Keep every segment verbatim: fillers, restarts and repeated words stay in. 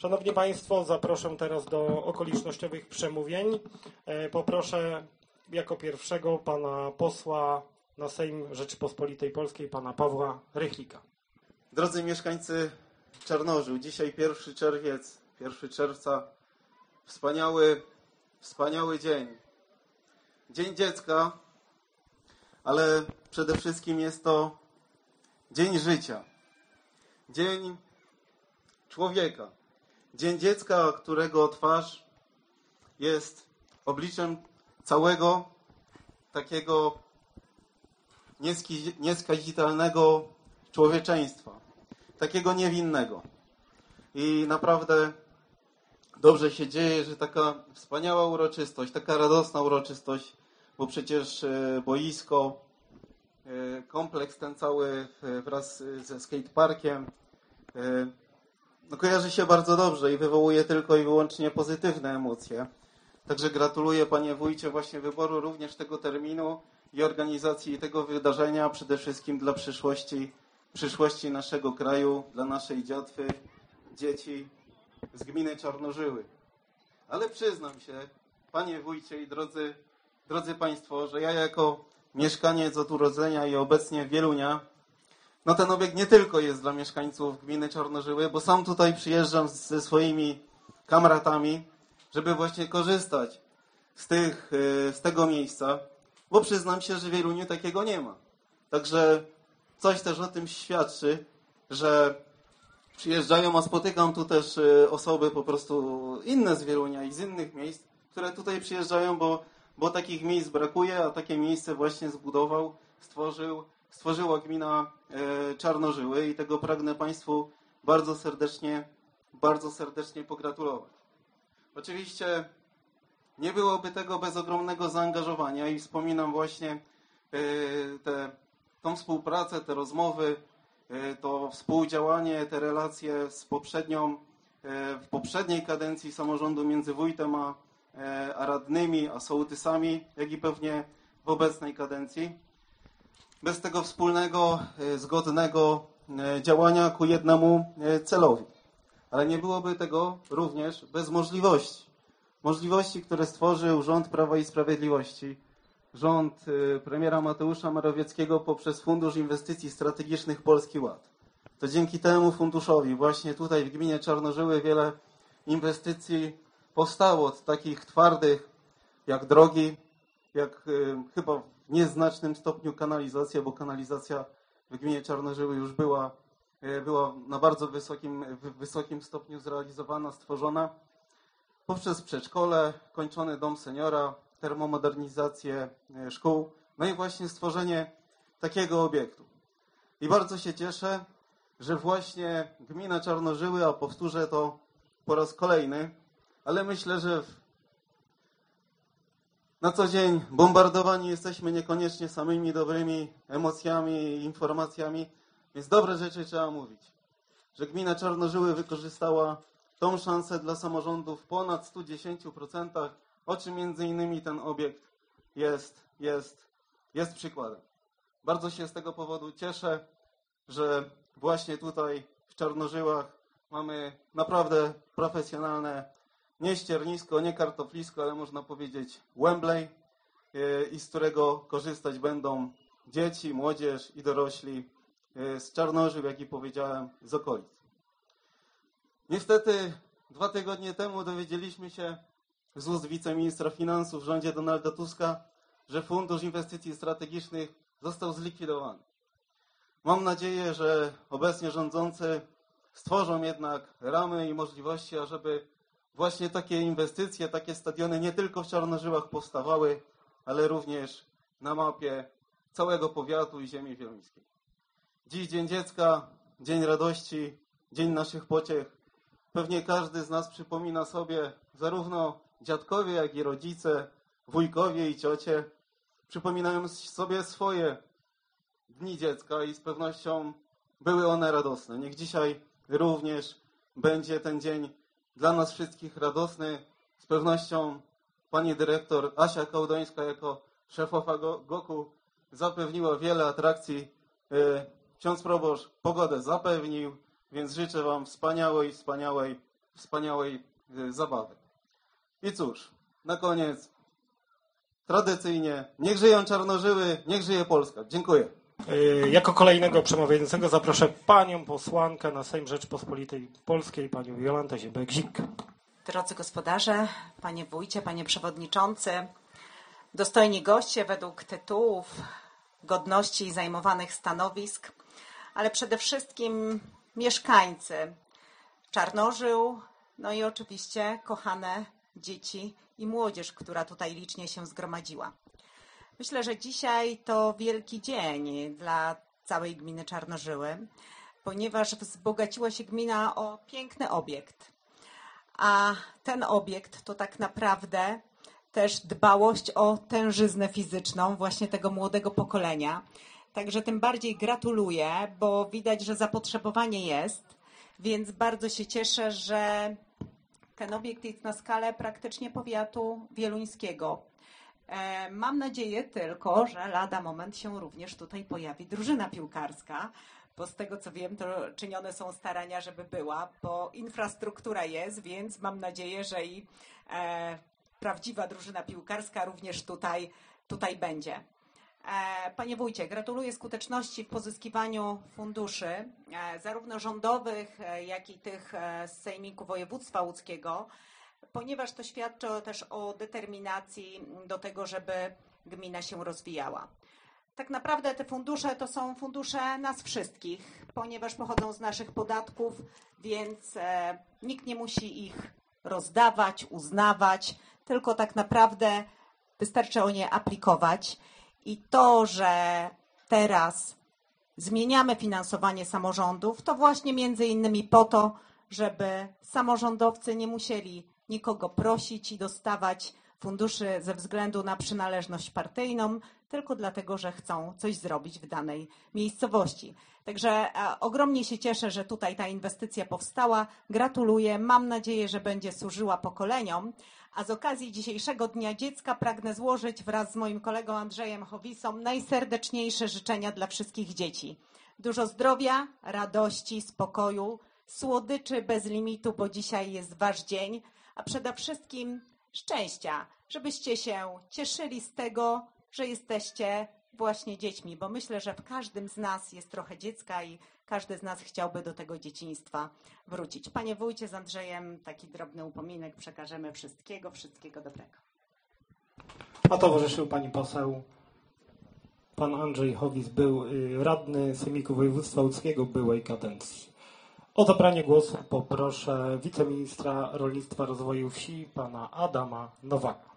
Szanowni Państwo, zaproszę teraz do okolicznościowych przemówień. Poproszę jako pierwszego pana posła na Sejm Rzeczypospolitej Polskiej, pana Pawła Rychlika. Drodzy mieszkańcy Czarnożył, dzisiaj pierwszy czerwiec, pierwszy czerwca, wspaniały, wspaniały dzień. Dzień dziecka, ale przede wszystkim jest to dzień życia. Dzień człowieka. Dzień dziecka, którego twarz jest obliczem całego takiego nieskazitelnego człowieczeństwa. Takiego niewinnego. I naprawdę dobrze się dzieje, że taka wspaniała uroczystość, taka radosna uroczystość, bo przecież boisko, kompleks ten cały wraz ze skateparkiem no kojarzy się bardzo dobrze i wywołuje tylko i wyłącznie pozytywne emocje. Także gratuluję, panie wójcie, właśnie wyboru również tego terminu i organizacji tego wydarzenia, przede wszystkim dla przyszłości, przyszłości naszego kraju, dla naszej dziatwy, dzieci z gminy Czarnożyły. Ale przyznam się, panie wójcie i drodzy, drodzy państwo, że ja jako mieszkaniec od urodzenia i obecnie Wielunia, no ten obiekt nie tylko jest dla mieszkańców gminy Czarnożyły, bo sam tutaj przyjeżdżam ze swoimi kamratami, żeby właśnie korzystać z, tych, z tego miejsca, bo przyznam się, że w Wieluniu takiego nie ma. Także coś też o tym świadczy, że przyjeżdżają, a spotykam tu też osoby po prostu inne z Wielunia i z innych miejsc, które tutaj przyjeżdżają, bo, bo takich miejsc brakuje, a takie miejsce właśnie zbudował, stworzył, stworzyła gmina Czarnożyły i tego pragnę państwu bardzo serdecznie, bardzo serdecznie pogratulować. Oczywiście nie byłoby tego bez ogromnego zaangażowania i wspominam właśnie te, tą współpracę, te rozmowy, to współdziałanie, te relacje z poprzednią, w poprzedniej kadencji samorządu między wójtem a, a radnymi, a sołtysami, jak i pewnie w obecnej kadencji. Bez tego wspólnego, zgodnego działania ku jednemu celowi. Ale nie byłoby tego również bez możliwości. Możliwości, które stworzył rząd Prawa i Sprawiedliwości, rząd premiera Mateusza Morawieckiego poprzez Fundusz Inwestycji Strategicznych Polski Ład. To dzięki temu funduszowi właśnie tutaj w gminie Czarnożyły wiele inwestycji powstało, od takich twardych jak drogi, jak chyba w nieznacznym stopniu kanalizacja, bo kanalizacja w gminie Czarnożyły już była, była na bardzo wysokim, wysokim stopniu zrealizowana, stworzona. Poprzez przedszkole, kończony dom seniora, termomodernizację szkół, no i właśnie stworzenie takiego obiektu. I bardzo się cieszę, że właśnie gmina Czarnożyły, a powtórzę to po raz kolejny, ale myślę, że w na co dzień bombardowani jesteśmy niekoniecznie samymi dobrymi emocjami i informacjami, więc dobre rzeczy trzeba mówić. Że gmina Czarnożyły wykorzystała tą szansę dla samorządu w ponad stu dziesięciu procentach, o czym między innymi ten obiekt jest, jest, jest przykładem. Bardzo się z tego powodu cieszę, że właśnie tutaj w Czarnożyłach mamy naprawdę profesjonalne nie ściernisko, nie kartoflisko, ale można powiedzieć Wembley i z którego korzystać będą dzieci, młodzież i dorośli z Czarnożył, jak i powiedziałem, z okolic. Niestety dwa tygodnie temu dowiedzieliśmy się z ust wiceministra finansów w rządzie Donalda Tuska, że Fundusz Inwestycji Strategicznych został zlikwidowany. Mam nadzieję, że obecnie rządzący stworzą jednak ramy i możliwości, ażeby właśnie takie inwestycje, takie stadiony nie tylko w Czarnożyłach powstawały, ale również na mapie całego powiatu i ziemi wieluńskiej. Dziś Dzień Dziecka, Dzień Radości, Dzień naszych pociech. Pewnie każdy z nas przypomina sobie, zarówno dziadkowie, jak i rodzice, wujkowie i ciocie, przypominają sobie swoje dni dziecka i z pewnością były one radosne. Niech dzisiaj również będzie ten dzień dla nas wszystkich radosny. Z pewnością pani dyrektor Asia Kołdońska jako szefowa Goku zapewniła wiele atrakcji. Ksiądz proboszcz pogodę zapewnił, więc życzę wam wspaniałej, wspaniałej wspaniałej y, zabawy. I cóż, na koniec tradycyjnie niech żyją czarnożyły, niech żyje Polska. Dziękuję. Y, Jako kolejnego przemawiającego zaproszę panią posłankę na Sejm Rzeczpospolitej Polskiej, panią Jolantę Ziebek-Zik. Drodzy gospodarze, panie wójcie, panie przewodniczący, dostojni goście według tytułów, godności i zajmowanych stanowisk, ale przede wszystkim mieszkańcy Czarnożył, no i oczywiście kochane dzieci i młodzież, która tutaj licznie się zgromadziła. Myślę, że dzisiaj to wielki dzień dla całej gminy Czarnożyły, ponieważ wzbogaciła się gmina o piękny obiekt. A ten obiekt to tak naprawdę też dbałość o tężyznę fizyczną właśnie tego młodego pokolenia. Także tym bardziej gratuluję, bo widać, że zapotrzebowanie jest, więc bardzo się cieszę, że ten obiekt jest na skalę praktycznie powiatu wieluńskiego. E, Mam nadzieję tylko, że lada moment się również tutaj pojawi drużyna piłkarska, bo z tego co wiem, to czynione są starania, żeby była, bo infrastruktura jest, więc mam nadzieję, że i e, prawdziwa drużyna piłkarska również tutaj, tutaj będzie. E, Panie wójcie, gratuluję skuteczności w pozyskiwaniu funduszy, e, zarówno rządowych, e, jak i tych e, z Sejmiku Województwa Łódzkiego, ponieważ to świadczy też o determinacji do tego, żeby gmina się rozwijała. Tak naprawdę te fundusze to są fundusze nas wszystkich, ponieważ pochodzą z naszych podatków, więc e, nikt nie musi ich rozdawać, uznawać, tylko tak naprawdę wystarczy o nie aplikować. I to, że teraz zmieniamy finansowanie samorządów, to właśnie między innymi po to, żeby samorządowcy nie musieli nikogo prosić i dostawać funduszy ze względu na przynależność partyjną, tylko dlatego, że chcą coś zrobić w danej miejscowości. Także e, ogromnie się cieszę, że tutaj ta inwestycja powstała. Gratuluję. Mam nadzieję, że będzie służyła pokoleniom. A z okazji dzisiejszego Dnia Dziecka pragnę złożyć wraz z moim kolegą Andrzejem Howisą najserdeczniejsze życzenia dla wszystkich dzieci. Dużo zdrowia, radości, spokoju, słodyczy bez limitu, bo dzisiaj jest wasz dzień, a przede wszystkim szczęścia, żebyście się cieszyli z tego, że jesteście właśnie dziećmi, bo myślę, że w każdym z nas jest trochę dziecka i każdy z nas chciałby do tego dzieciństwa wrócić. Panie wójcie, z Andrzejem taki drobny upominek przekażemy wszystkiego, wszystkiego dobrego. A towarzyszył pani poseł. Pan Andrzej Howis był y, radny Sejmiku Województwa Łódzkiego byłej kadencji. O zabranie głosu poproszę wiceministra rolnictwa i rozwoju wsi, pana Adama Nowaka.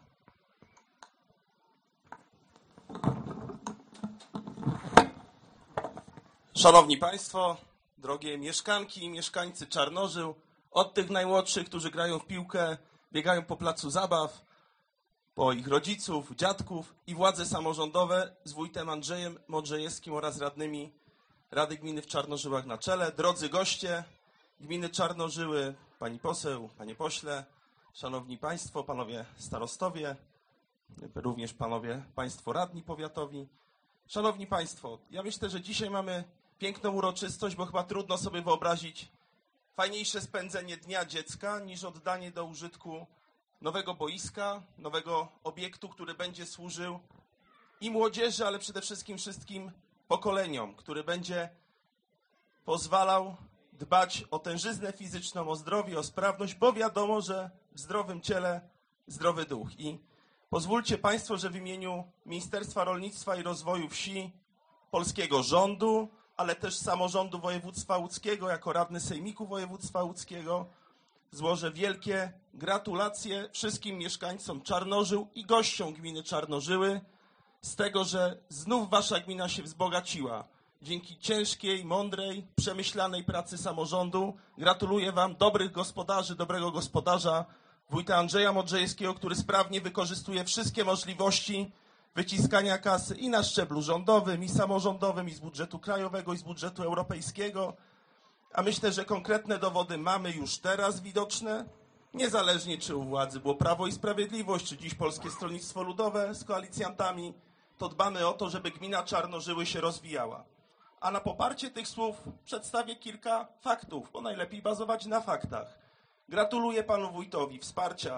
Szanowni Państwo, drogie mieszkanki i mieszkańcy Czarnożył, od tych najmłodszych, którzy grają w piłkę, biegają po placu zabaw, po ich rodziców, dziadków i władze samorządowe z wójtem Andrzejem Modrzejewskim oraz radnymi Rady Gminy w Czarnożyłach na czele, drodzy goście Gminy Czarnożyły, pani poseł, panie pośle, szanowni państwo, panowie starostowie, również panowie państwo radni powiatowi. Szanowni państwo, ja myślę, że dzisiaj mamy piękną uroczystość, bo chyba trudno sobie wyobrazić fajniejsze spędzenie Dnia Dziecka niż oddanie do użytku nowego boiska, nowego obiektu, który będzie służył i młodzieży, ale przede wszystkim wszystkim pokoleniom, który będzie pozwalał dbać o tężyznę fizyczną, o zdrowie, o sprawność, bo wiadomo, że w zdrowym ciele zdrowy duch. I pozwólcie państwo, że w imieniu Ministerstwa Rolnictwa i Rozwoju Wsi, polskiego rządu, ale też samorządu województwa łódzkiego, jako radny Sejmiku Województwa Łódzkiego, złożę wielkie gratulacje wszystkim mieszkańcom Czarnożył i gościom gminy Czarnożyły z tego, że znów wasza gmina się wzbogaciła. Dzięki ciężkiej, mądrej, przemyślanej pracy samorządu gratuluję wam dobrych gospodarzy, dobrego gospodarza, wójta Andrzeja Modrzejewskiego, który sprawnie wykorzystuje wszystkie możliwości wyciskania kasy i na szczeblu rządowym, i samorządowym, i z budżetu krajowego, i z budżetu europejskiego. A myślę, że konkretne dowody mamy już teraz widoczne, niezależnie czy u władzy było Prawo i Sprawiedliwość, czy dziś Polskie Stronnictwo Ludowe z koalicjantami, to dbamy o to, żeby gmina Czarnożyły się rozwijała. A na poparcie tych słów przedstawię kilka faktów, bo najlepiej bazować na faktach. Gratuluję panu wójtowi wsparcia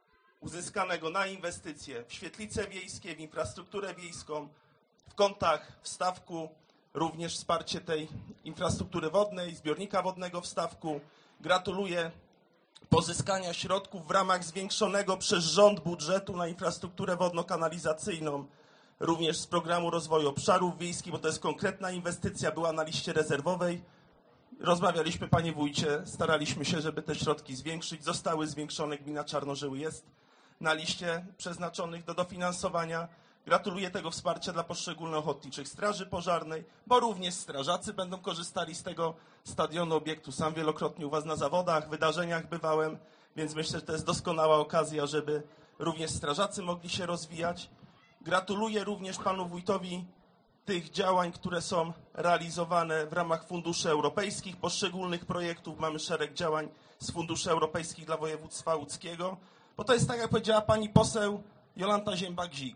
uzyskanego na inwestycje w świetlice wiejskie, w infrastrukturę wiejską, w kątach w Stawku, również wsparcie tej infrastruktury wodnej, zbiornika wodnego w Stawku. Gratuluję pozyskania środków w ramach zwiększonego przez rząd budżetu na infrastrukturę wodno-kanalizacyjną, również z programu rozwoju obszarów wiejskich, bo to jest konkretna inwestycja, była na liście rezerwowej. Rozmawialiśmy, panie wójcie, staraliśmy się, żeby te środki zwiększyć. Zostały zwiększone, gmina Czarnożyły jest na liście przeznaczonych do dofinansowania. Gratuluję tego wsparcia dla poszczególnych ochotniczych straży pożarnej, bo również strażacy będą korzystali z tego stadionu, obiektu. Sam wielokrotnie u was na zawodach, wydarzeniach bywałem, więc myślę, że to jest doskonała okazja, żeby również strażacy mogli się rozwijać. Gratuluję również panu wójtowi tych działań, które są realizowane w ramach funduszy europejskich, poszczególnych projektów. Mamy szereg działań z funduszy europejskich dla województwa łódzkiego, bo to jest tak, jak powiedziała pani poseł Jolanta Zięba-Gzik.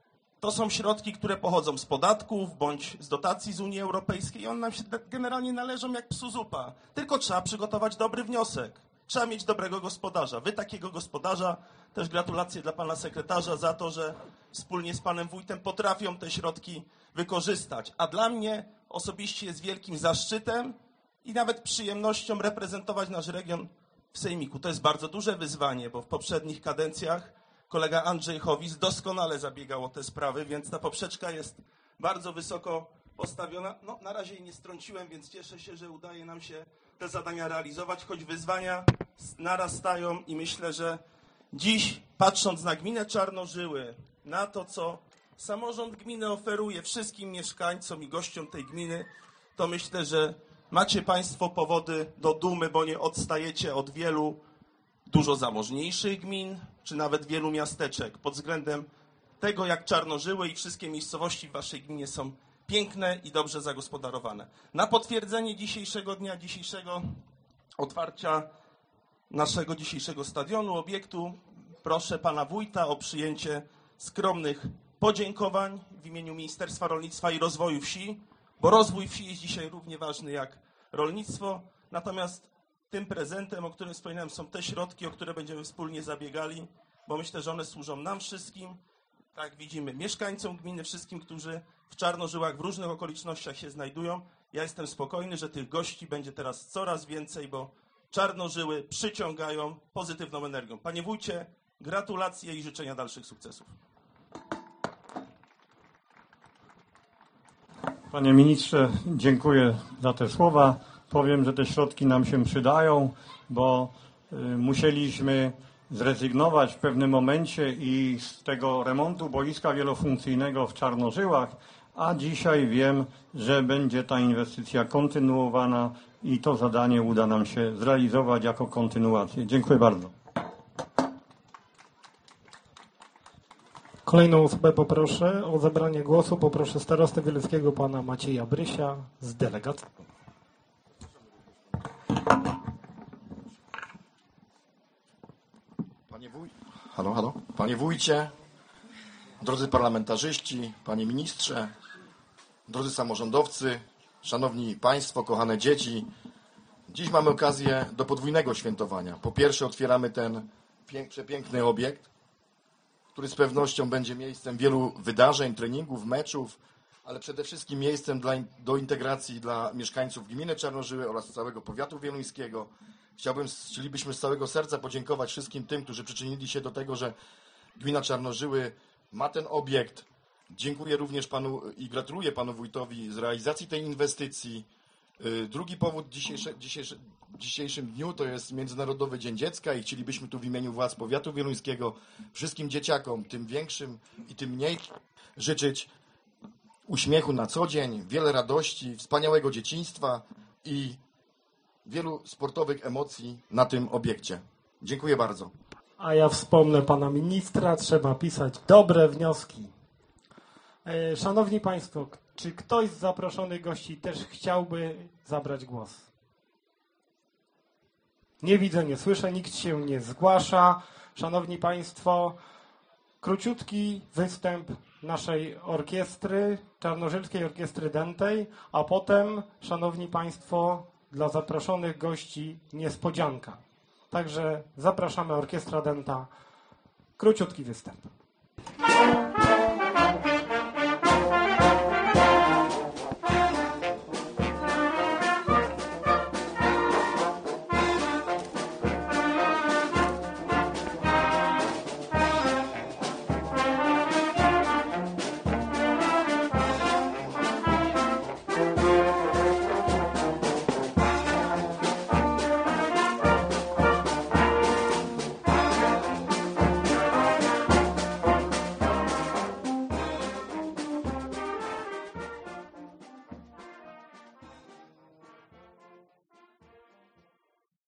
To są środki, które pochodzą z podatków bądź z dotacji z Unii Europejskiej i one nam się generalnie należą jak psu zupa. Tylko trzeba przygotować dobry wniosek. Trzeba mieć dobrego gospodarza. Wy takiego gospodarza, też gratulacje dla pana sekretarza za to, że wspólnie z panem wójtem potrafią te środki wykorzystać. A dla mnie osobiście jest wielkim zaszczytem i nawet przyjemnością reprezentować nasz region w sejmiku. To jest bardzo duże wyzwanie, bo w poprzednich kadencjach kolega Andrzej Howis doskonale zabiegał o te sprawy, więc ta poprzeczka jest bardzo wysoko postawiona. No, na razie jej nie strąciłem, więc cieszę się, że udaje nam się te zadania realizować, choć wyzwania narastają i myślę, że dziś, patrząc na gminę Czarnożyły, na to, co samorząd gminy oferuje wszystkim mieszkańcom i gościom tej gminy, to myślę, że macie państwo powody do dumy, bo nie odstajecie od wielu dużo zamożniejszych gmin, czy nawet wielu miasteczek pod względem tego, jak Czarnożyły i wszystkie miejscowości w waszej gminie są piękne i dobrze zagospodarowane. Na potwierdzenie dzisiejszego dnia, dzisiejszego otwarcia naszego dzisiejszego stadionu, obiektu, proszę pana wójta o przyjęcie skromnych podziękowań w imieniu Ministerstwa Rolnictwa i Rozwoju Wsi, bo rozwój wsi jest dzisiaj równie ważny jak rolnictwo. Natomiast tym prezentem, o którym wspominałem, są te środki, o które będziemy wspólnie zabiegali, bo myślę, że one służą nam wszystkim, tak widzimy, mieszkańcom gminy, wszystkim, którzy w Czarnożyłach w różnych okolicznościach się znajdują. Ja jestem spokojny, że tych gości będzie teraz coraz więcej, bo Czarnożyły przyciągają pozytywną energią. Panie wójcie, gratulacje i życzenia dalszych sukcesów. Panie ministrze, dziękuję za te słowa. Powiem, że te środki nam się przydają, bo y, musieliśmy zrezygnować w pewnym momencie i z tego remontu boiska wielofunkcyjnego w Czarnożyłach, a dzisiaj wiem, że będzie ta inwestycja kontynuowana i to zadanie uda nam się zrealizować jako kontynuację. Dziękuję bardzo. Kolejną osobę poproszę o zabranie głosu. Poproszę starostę wieleckiego pana Macieja Brysia z delegacji. Panie wuj... halo, halo. Panie wójcie, drodzy parlamentarzyści, panie ministrze, drodzy samorządowcy, szanowni państwo, kochane dzieci. Dziś mamy okazję do podwójnego świętowania. Po pierwsze otwieramy ten pięk, przepiękny obiekt, który z pewnością będzie miejscem wielu wydarzeń, treningów, meczów, ale przede wszystkim miejscem dla, do integracji dla mieszkańców gminy Czarnożyły oraz całego powiatu wieluńskiego. Chciałbym, chcielibyśmy z całego serca podziękować wszystkim tym, którzy przyczynili się do tego, że gmina Czarnożyły ma ten obiekt. Dziękuję również panu i gratuluję panu wójtowi z realizacji tej inwestycji. Drugi powód dzisiejszy, dzisiejszy, dzisiejszym dniu to jest Międzynarodowy Dzień Dziecka i chcielibyśmy tu w imieniu władz powiatu wieluńskiego wszystkim dzieciakom, tym większym i tym mniej, życzyć uśmiechu na co dzień, wiele radości, wspaniałego dzieciństwa i wielu sportowych emocji na tym obiekcie. Dziękuję bardzo. A ja wspomnę pana ministra, trzeba pisać dobre wnioski. E, Szanowni Państwo, czy ktoś z zaproszonych gości też chciałby zabrać głos? Nie widzę, nie słyszę, nikt się nie zgłasza. Szanowni Państwo, króciutki występ naszej orkiestry, Czarnożylskiej Orkiestry Dętej, a potem, Szanowni Państwo, dla zaproszonych gości niespodzianka. Także zapraszamy Orkiestra Dęta. Króciutki występ.